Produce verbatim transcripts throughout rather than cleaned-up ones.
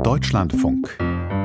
Deutschlandfunk.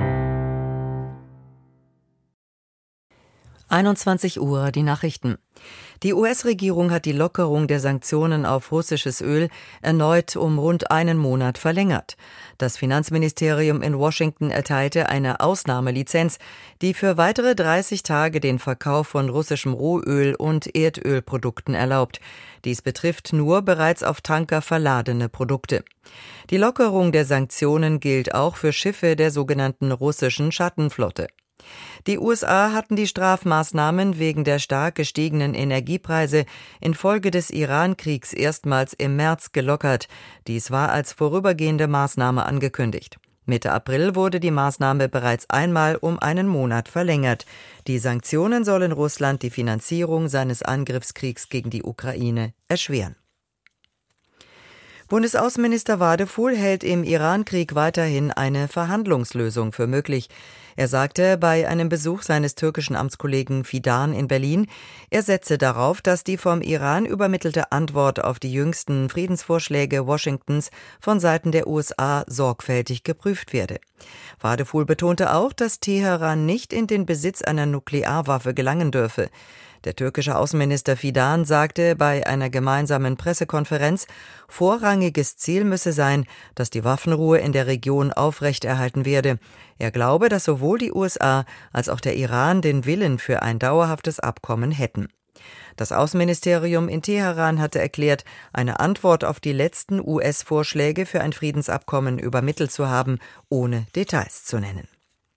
einundzwanzig Uhr, die Nachrichten. Die U S-Regierung hat die Lockerung der Sanktionen auf russisches Öl erneut um rund einen Monat verlängert. Das Finanzministerium in Washington erteilte eine Ausnahmelizenz, die für weitere dreißig Tage den Verkauf von russischem Rohöl und Erdölprodukten erlaubt. Dies betrifft nur bereits auf Tanker verladene Produkte. Die Lockerung der Sanktionen gilt auch für Schiffe der sogenannten russischen Schattenflotte. Die U S A hatten die Strafmaßnahmen wegen der stark gestiegenen Energiepreise infolge des Iran-Kriegs erstmals im März gelockert. Dies war als vorübergehende Maßnahme angekündigt. Mitte April wurde die Maßnahme bereits einmal um einen Monat verlängert. Die Sanktionen sollen Russland die Finanzierung seines Angriffskriegs gegen die Ukraine erschweren. Bundesaußenminister Wadefuhl hält im Iran-Krieg weiterhin eine Verhandlungslösung für möglich. Er sagte bei einem Besuch seines türkischen Amtskollegen Fidan in Berlin, er setze darauf, dass die vom Iran übermittelte Antwort auf die jüngsten Friedensvorschläge Washingtons von Seiten der U S A sorgfältig geprüft werde. Wadefuhl betonte auch, dass Teheran nicht in den Besitz einer Nuklearwaffe gelangen dürfe. Der türkische Außenminister Fidan sagte bei einer gemeinsamen Pressekonferenz, vorrangiges Ziel müsse sein, dass die Waffenruhe in der Region aufrechterhalten werde. Er glaube, dass sowohl die U S A als auch der Iran den Willen für ein dauerhaftes Abkommen hätten. Das Außenministerium in Teheran hatte erklärt, eine Antwort auf die letzten U S-Vorschläge für ein Friedensabkommen übermittelt zu haben, ohne Details zu nennen.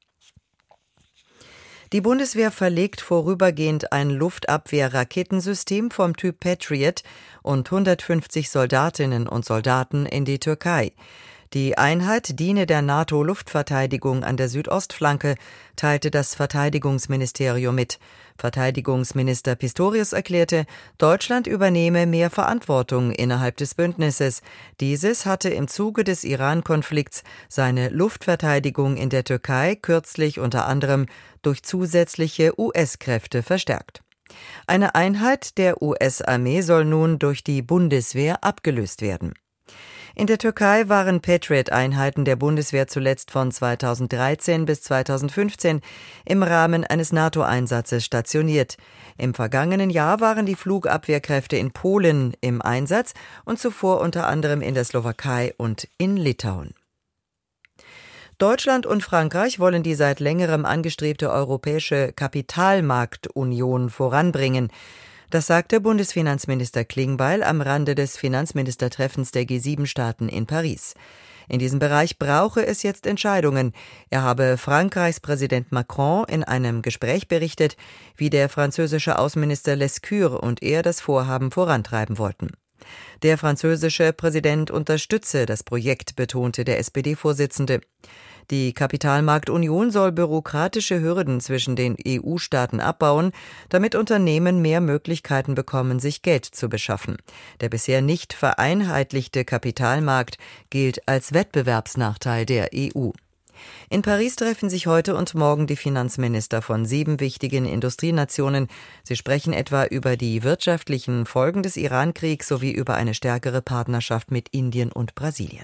Die Bundeswehr verlegt vorübergehend ein Luftabwehr-Raketensystem vom Typ Patriot und hundertfünfzig Soldatinnen und Soldaten in die Türkei. Die Einheit diene der NATO-Luftverteidigung an der Südostflanke, teilte das Verteidigungsministerium mit. Verteidigungsminister Pistorius erklärte, Deutschland übernehme mehr Verantwortung innerhalb des Bündnisses. Dieses hatte im Zuge des Iran-Konflikts seine Luftverteidigung in der Türkei kürzlich unter anderem durch zusätzliche U S-Kräfte verstärkt. Eine Einheit der U S-Armee soll nun durch die Bundeswehr abgelöst werden. In der Türkei waren Patriot-Einheiten der Bundeswehr zuletzt von zweitausenddreizehn bis zweitausendfünfzehn im Rahmen eines NATO-Einsatzes stationiert. Im vergangenen Jahr waren die Flugabwehrkräfte in Polen im Einsatz und zuvor unter anderem in der Slowakei und in Litauen. Deutschland und Frankreich wollen die seit längerem angestrebte europäische Kapitalmarktunion voranbringen. Das sagte Bundesfinanzminister Klingbeil am Rande des Finanzministertreffens der G sieben Staaten in Paris. In diesem Bereich brauche es jetzt Entscheidungen. Er habe Frankreichs Präsident Macron in einem Gespräch berichtet, wie der französische Außenminister Lescure und er das Vorhaben vorantreiben wollten. Der französische Präsident unterstütze das Projekt, betonte der S P D-Vorsitzende. Die Kapitalmarktunion soll bürokratische Hürden zwischen den E U-Staaten abbauen, damit Unternehmen mehr Möglichkeiten bekommen, sich Geld zu beschaffen. Der bisher nicht vereinheitlichte Kapitalmarkt gilt als Wettbewerbsnachteil der E U. In Paris treffen sich heute und morgen die Finanzminister von sieben wichtigen Industrienationen. Sie sprechen etwa über die wirtschaftlichen Folgen des Iran-Kriegs sowie über eine stärkere Partnerschaft mit Indien und Brasilien.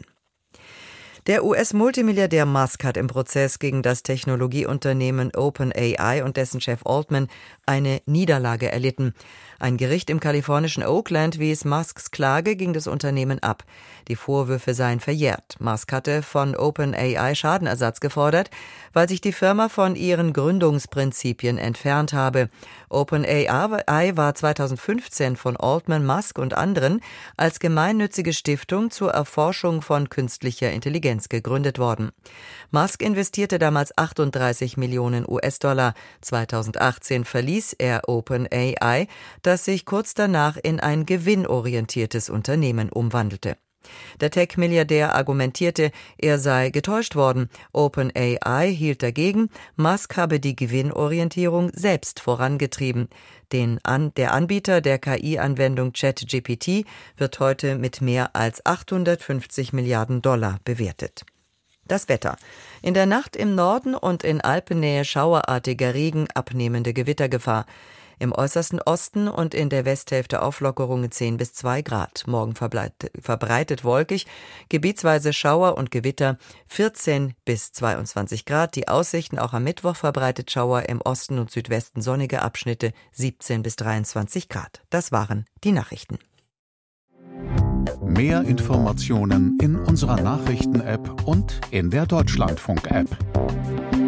Der U S-Multimilliardär Musk hat im Prozess gegen das Technologieunternehmen OpenAI und dessen Chef Altman eine Niederlage erlitten. Ein Gericht im kalifornischen Oakland wies Musks Klage gegen das Unternehmen ab. Die Vorwürfe seien verjährt. Musk hatte von OpenAI Schadenersatz gefordert, weil sich die Firma von ihren Gründungsprinzipien entfernt habe. OpenAI war zweitausendfünfzehn von Altman, Musk und anderen als gemeinnützige Stiftung zur Erforschung von künstlicher Intelligenz gegründet worden. Musk investierte damals achtunddreißig Millionen U S-Dollar. zweitausendachtzehn verließ er OpenAI, das sich kurz danach in ein gewinnorientiertes Unternehmen umwandelte. Der Tech-Milliardär argumentierte, er sei getäuscht worden. OpenAI hielt dagegen, Musk habe die Gewinnorientierung selbst vorangetrieben. Den An- der Anbieter der K I-Anwendung ChatGPT wird heute mit mehr als achthundertfünfzig Milliarden Dollar bewertet. Das Wetter. In der Nacht im Norden und in Alpennähe schauerartiger Regen, abnehmende Gewittergefahr. Im äußersten Osten und in der Westhälfte Auflockerungen zehn bis zwei Grad. Morgen verbreitet, verbreitet wolkig, gebietsweise Schauer und Gewitter vierzehn bis zweiundzwanzig Grad. Die Aussichten auch am Mittwoch verbreitet Schauer, im Osten und Südwesten sonnige Abschnitte siebzehn bis dreiundzwanzig Grad. Das waren die Nachrichten. Mehr Informationen in unserer Nachrichten-App und in der Deutschlandfunk-App.